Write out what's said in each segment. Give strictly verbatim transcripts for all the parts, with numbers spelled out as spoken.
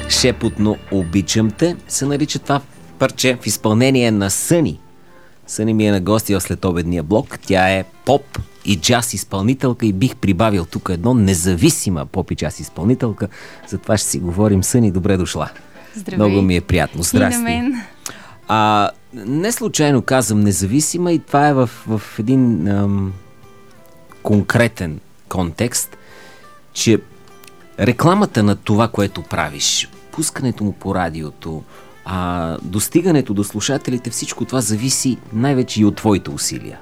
Шепотно обичам те се нарича това парче в изпълнение на Съни. Съни ми е на гости в следобедния блок. Тя е поп и джаз изпълнителка и бих прибавил тук едно независима поп и джаз изпълнителка. За това ще си говорим. Съни, добре дошла. Здравей. Много ми е приятно. Здрасти. И на мен. А, не случайно казвам независима и това е в, в един ам, конкретен контекст, че рекламата на това, което правиш, пускането му по радиото, а, достигането до слушателите, всичко това зависи най-вече и от твоите усилия.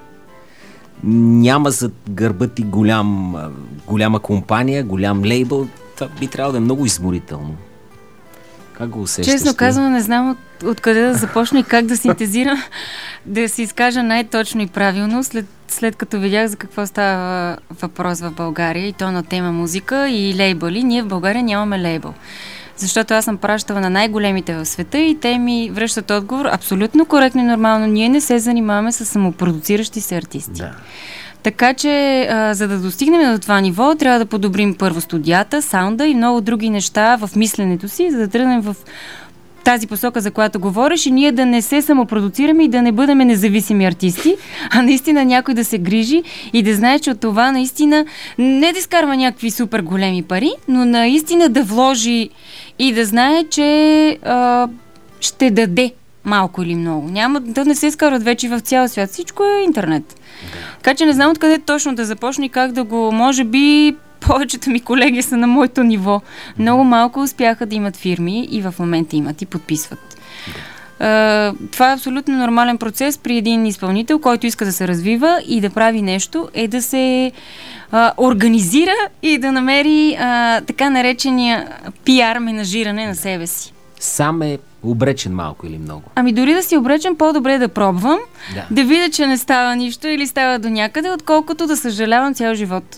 Няма зад гърба ти голям, голяма компания, голям лейбъл. Това би трябвало да е много изморително. Как го усещаш? Честно казвам, не знам от, откъде да започна и как да синтезирам, да се изкажа най-точно и правилно, след, след като видях за какво става въпрос в България и то на тема музика и лейбъли. Ние в България нямаме лейбъл. Защото аз съм пращала на най-големите в света и те ми връщат отговор абсолютно коректно и нормално. Ние не се занимаваме с самопродуциращи се артисти. Да. Така че, а, за да достигнем до това ниво, трябва да подобрим първо студията, саунда и много други неща в мисленето си, за да тръгнем в тази посока, за която говориш, и ние да не се самопродуцираме и да не бъдем независими артисти, а наистина някой да се грижи и да знае, че от това наистина не да изкарва някакви супер големи пари, но наистина да вложи и да знае, че а, ще даде малко или много. Няма да не се изкарват вече в цял свят. Всичко е интернет. Да. Така че не знам откъде точно да започне и как да го... Може би повечето ми колеги са на моето ниво. Много малко успяха да имат фирми и в момента имат и подписват. Да. Uh, това е абсолютно нормален процес при един изпълнител, който иска да се развива и да прави нещо, е да се uh, организира и да намери uh, така наречения пиар менажиране на себе си. Сам е обречен малко или много? Ами дори да си обречен, по-добре да пробвам, да, да видя, че не става нищо или става до някъде, отколкото да съжалявам цял живот.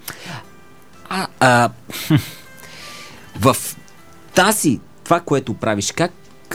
А, а, в тази, това, което правиш, как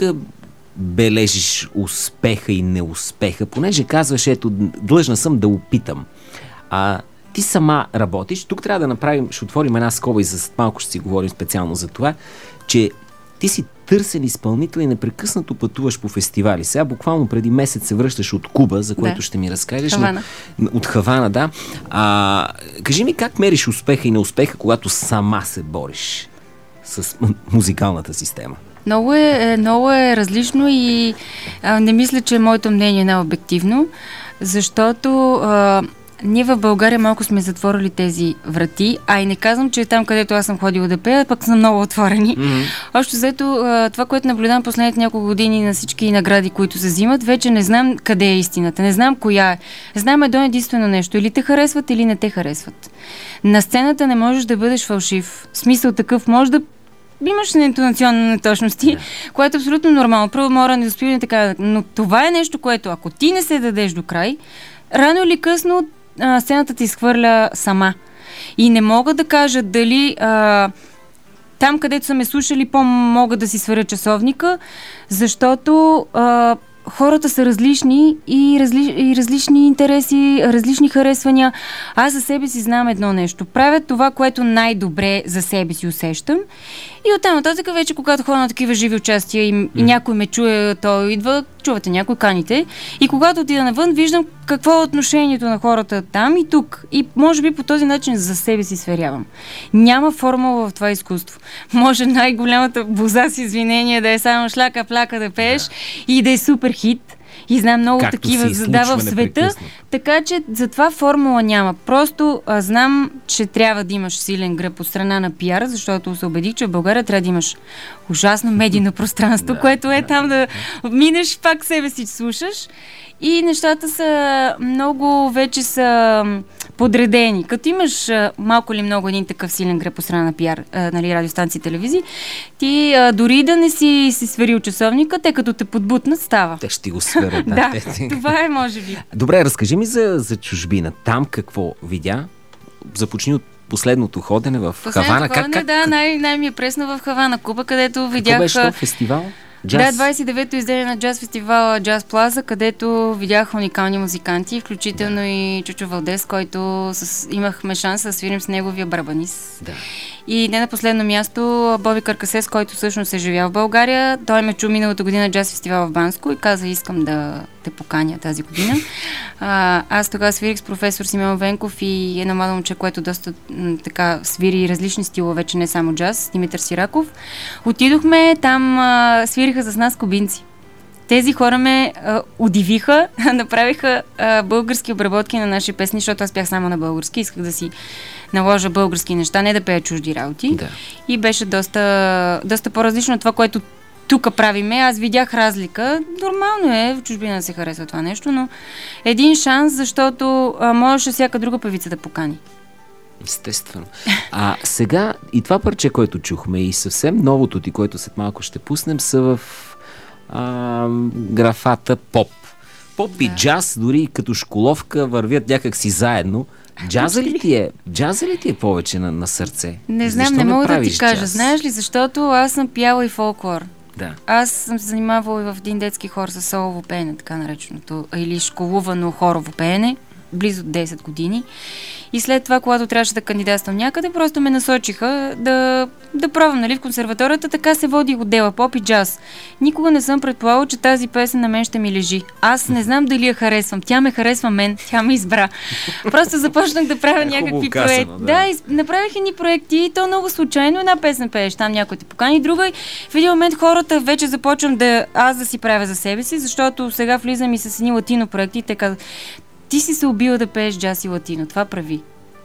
бележиш успеха и неуспеха? Понеже казваш, ето, длъжна съм да опитам. А ти сама работиш. Тук трябва да направим, ще отворим една скоба и за малко ще си говорим специално за това, че ти си търсен изпълнител и непрекъснато пътуваш по фестивали. Сега буквално преди месец се връщаш от Куба, за което да. ще ми разкажеш. Хавана. Но, от Хавана, да. А, кажи ми, как мериш успеха и неуспеха, когато сама се бориш с музикалната система? Много е, много е различно и а, не мисля, че моето мнение е най-обективно, защото а, ние в България малко сме затворили тези врати, а и не казвам, че там, където аз съм ходила да пея, пък са много отворени. Mm-hmm. Общо взето, това, което наблюдавам последните няколко години на всички награди, които се взимат, вече не знам къде е истината, не знам коя е. Знам едно единствено нещо, или те харесват, или не те харесват. На сцената не можеш да бъдеш фалшив. В смисъл такъв, може да имаш интонационни неточности, yeah. което е абсолютно нормално. Първо мора не успива и така, но това е нещо, което ако ти не се дадеш до край, рано или късно а, сцената ти изхвърля сама. И не мога да кажа дали а, там, където са ме слушали, по-мога да си сваря часовника, защото а, хората са различни и, разли, и различни интереси, различни харесвания. Аз за себе си знам едно нещо. Правя това, което най-добре за себе си усещам. И оттам нататък вече, когато ходя на такива живи участия и, mm. и някой ме чуе, той идва, чувате някой, каните. И когато отида навън, виждам какво е отношението на хората там и тук. И може би по този начин за себе си сверявам. Няма формула в това изкуство. Може най-голямата боза с извинение да е само шляка-пляка да пееш yeah. и да е супер хит. И знам много както такива задава в света, така че за това формула няма. Просто а, знам, че трябва да имаш силен гръб от страна на пиар, защото се убедих, че в България трябва да имаш ужасно медийно пространство, да, което е да, там да, да минеш, пак себе си слушаш. И нещата са много, вече са подредени. Като имаш а, малко или много един такъв силен гръб по страна на пиар, а, нали, радиостанции и телевизии, ти а, дори да не си, си сверил часовника, те като те подбутнат, става. Те ще ти го сверят. Да, да, това е може би. Добре, разкажи ми за, за чужбина. Там какво видя? Започни от последното ходене в Последното Хавана. Ходене, как, как, да, най- най- ми е пресно в Хавана, Куба, където видях... Какво беше то фестивал? Джаз? Да, двадесет и девето издание на джаз фестивала Джаз Плаза, където видях уникални музиканти, включително да. и Чучо Валдес, който с... имахме шанс да свирим с неговия барабанист. Да. И не на последно място Боби Каркасес, който всъщност е живял в България. Той ме чу миналата година джаз фестивал в Банско и каза, искам да те поканя тази година. А, аз тогава свирих с професор Симеон Венков и едно младо момче, което доста м, така свири различни стилове, вече не само джаз, Димитър Сираков. Отидохме, там а, свириха с нас кубинци. Тези хора ме а, удивиха, направиха а, български обработки на наши песни, защото аз бях само на български, исках да си наложа български неща, не да пея чужди работи. Да. И беше доста, доста по-различно от това, което тук правиме. Аз видях разлика. Нормално е в чужбина да се харесва това нещо, но един шанс, защото а, можеше всяка друга певица да покани. Естествено. А сега и това парче, което чухме, и съвсем новото ти, което след малко ще пуснем, са в а, графата поп. Поп и да. Джаз, дори като школовка, вървят някак си заедно. Джаза ли ти е, джаза ли ти е повече на, на сърце? Не знам, Защо не мога да ти джаз? кажа. Знаеш ли, защото аз съм пяла и фолклор. Да. Аз съм се занимавала и в един детски хор с солово пеене, така нареченото, или школувано хорово пеене, близо десет години. И след това, когато трябваше да кандидатствам някъде, просто ме насочиха да, да пробвам, нали, в консерваторията. Така се води отдела поп и джаз. Никога не съм предполагала, че тази песен на мен ще ми лежи. Аз не знам дали я харесвам. Тя ме харесва мен, тя ме избра. Просто започнах да правя някакви проекти. Да, да из... направих едни проекти и то много случайно. Една песен пееш, там някой те покани, друга и в един момент хората вече започвам да аз да си правя за себе си, защото сега влизам и с едни латино проекти и те казват: ти си се убила да пееш джаз и латино. Това прави.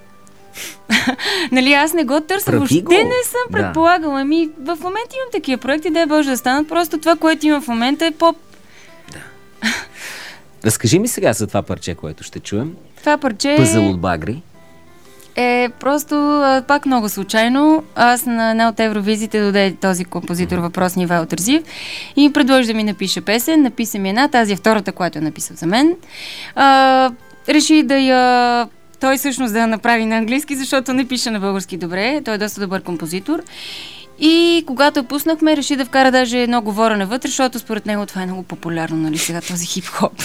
Нали, аз не го търся. Въобще не съм предполагала. Да. Ами, в момента имам такива проекти, дай Боже да станат. Просто това, което имам в момента е поп. Да. Разкажи ми сега за това парче, което ще чуем. Това парче Пъзъл от багри. Е просто а, пак много случайно. Аз на една от евровизите доде този композитор, mm-hmm. въпросния Ивайло Терзиев, и ми предложи да ми напише песен. Написа ми една, тази е втората, която е написал за мен. А, реши да я... Той всъщност да я направи на английски, защото не пише на български добре. Той е доста добър композитор. И когато я пуснахме, реши да вкара даже едно говорене вътре, защото според него това е много популярно, нали, сега този хип-хоп.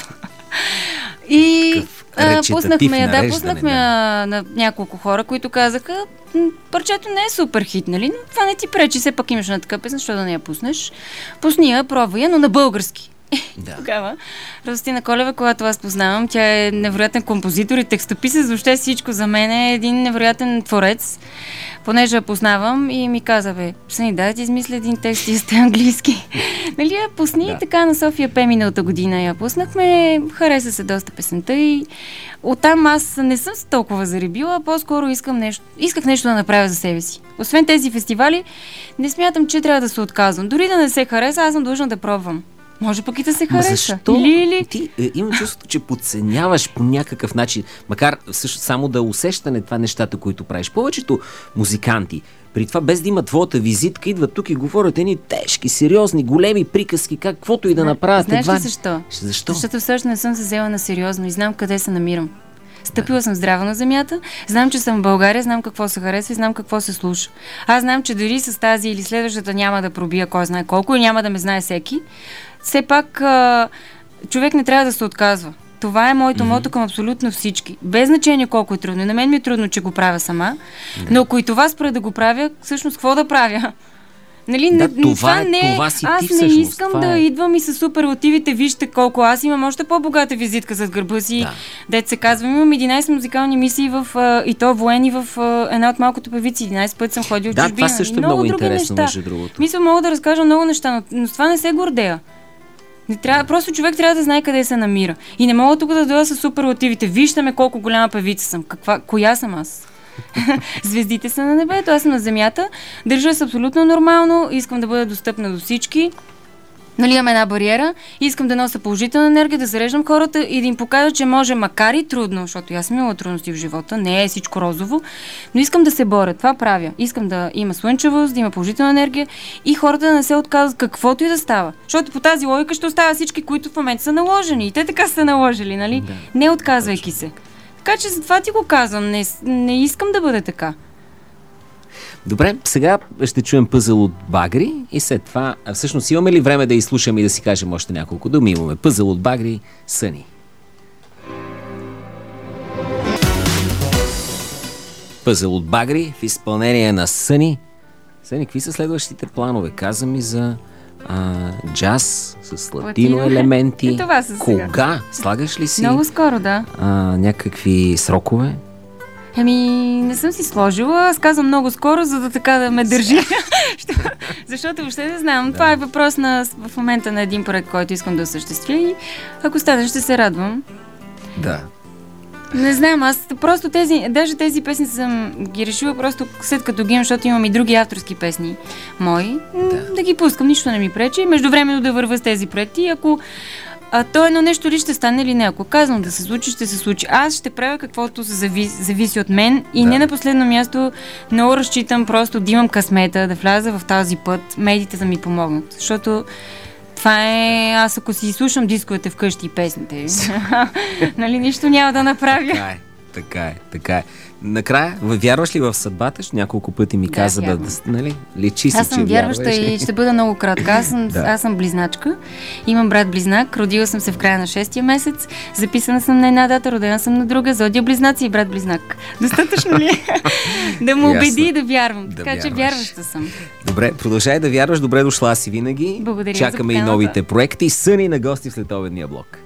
И а, пуснахме я, да, пуснахме да. Я на няколко хора, които казаха: парчето не е супер хит, нали, но това не ти пречи, все пак имаш на така песен, защо да не я пуснеш. Пусни я, пробвай я, но на български. Да. Тогава Радостина Колева, когато аз познавам, тя е невероятен композитор и текстописец, въобще всичко за мен е един невероятен творец, понеже я познавам и ми каза: бе, Сани, дай ти измисля един текст и сте английски. Нали, я пусни. Да. И така на София Пе миналата година я пуснахме, хареса се доста песента и оттам аз не съм се толкова зарибила, по-скоро искам нещо, исках нещо да направя за себе си. Освен тези фестивали, не смятам, че трябва да се отказвам. Дори да не се хареса, аз съм длъжна да пробвам. Може пък и да се хареса. Защо? Или, или... Ти е, имам чувството, че подценяваш по някакъв начин, макар също само да усещане това нещата, които правиш. Повечето музиканти, при това без да има твоята визитка, идват тук и говорят едни тежки, сериозни, големи приказки, каквото и да направят. Знаеш ли защо? Защо? Защото всъщност не съм се взела на сериозно и знам къде се намирам. Стъпила да. съм здраво на земята, знам, че съм в България, знам какво се харесва и знам какво се слуша. Аз знам, че дори с тази или следващата няма да пробия кой знае колко и няма да ме знае всеки. Все пак а, човек не трябва да се отказва. Това е моето mm-hmm. мото към абсолютно всички. Без значение колко е трудно. На мен ми е трудно, че го правя сама, yeah. но ако и това спра да го правя, всъщност какво да правя? Нали, да, не, това, това е, не, това си аз ти не всъщност, искам да е. идвам и с суперлативите, вижте колко аз имам още по-богата визитка зад гърба си. Да. Дет се казва, имам единайсет музикални мисии в, а, и то военни в а, една от малкото певици. единайсет пъти съм ходил в да, чужбина. Това също е много, много интересно, между другото. Мисля, мога да разкажа много неща, но, но с това не се гордея. Не трябва, просто човек трябва да знае къде се намира. И не мога тук да дойда с суперлативите. Вижте ме колко голяма певица съм. Каква, коя съм аз? Звездите са на небето, аз съм на земята. Държа се абсолютно нормално, искам да бъда достъпна до всички. Нали, имам една бариера, искам да нося положителна енергия, да зареждам хората и да им покажа, че може, макар и трудно, защото аз съм имала трудности в живота, не е всичко розово, но искам да се боря, това правя. Искам да има слънчевост, да има положителна енергия и хората да не се отказват каквото и да става. Защото по тази логика ще оставя всички, които в момента са наложени. И те така са наложили, нали? Да, не отказвайки се. Така че затова ти го казвам, не, не искам да бъде така. Добре, сега ще чуем пъзъл от Багри и след това, а всъщност имаме ли време да изслушаме и да си кажем още няколко думи? Имаме пъзъл от Багри, Съни. Пъзъл от Багри в изпълнение на Съни. Съни, какви са следващите планове? Каза ми за а, джаз с латино елементи. И това са сега. Кога? Слагаш ли си Много скоро, да. а, някакви срокове? Еми, не съм си сложила. Аз казвам много скоро, за да така да ме държи. Защото въобще не знам. Да. Това е въпрос на, в момента на един проект, който искам да осъществя и ако стане, ще се радвам. Да. Не знам, аз просто тези, даже тези песни съм ги решила просто след като ги имам, защото имам и други авторски песни мои, да, да ги пускам, нищо не ми пречи и междувременно да вървя с тези проекти. Ако а, то едно нещо ли ще стане или не, ако казвам да се случи, ще се случи. Аз ще правя каквото се зависи, зависи от мен и да, не на последно място много разчитам просто да имам късмета, да вляза в този път, медиите да ми помогнат, защото това е, аз ако си слушам дисковете вкъщи и песните, нали, нищо няма да направя. Така е, така е, така е. Накрая, вярваш ли в съдбата? Няколко пъти ми да, каза да, да, нали, личи си, аз съм че вярваща вярваш. И ще бъда много кратка. Аз съм, да. аз съм близначка. Имам брат-близнак. Родила съм се в края на шестия месец. Записана съм на една дата, родена съм на друга. Зодия близнаци и брат-близнак. Достатъчно ли е? Да му убеди и да вярвам. Да така вярваш. Че вярваща съм. Добре, продължай да вярваш. Добре дошла си винаги. Благодаря. Чакаме и новите проекти. Съни на гости в следобедния блок.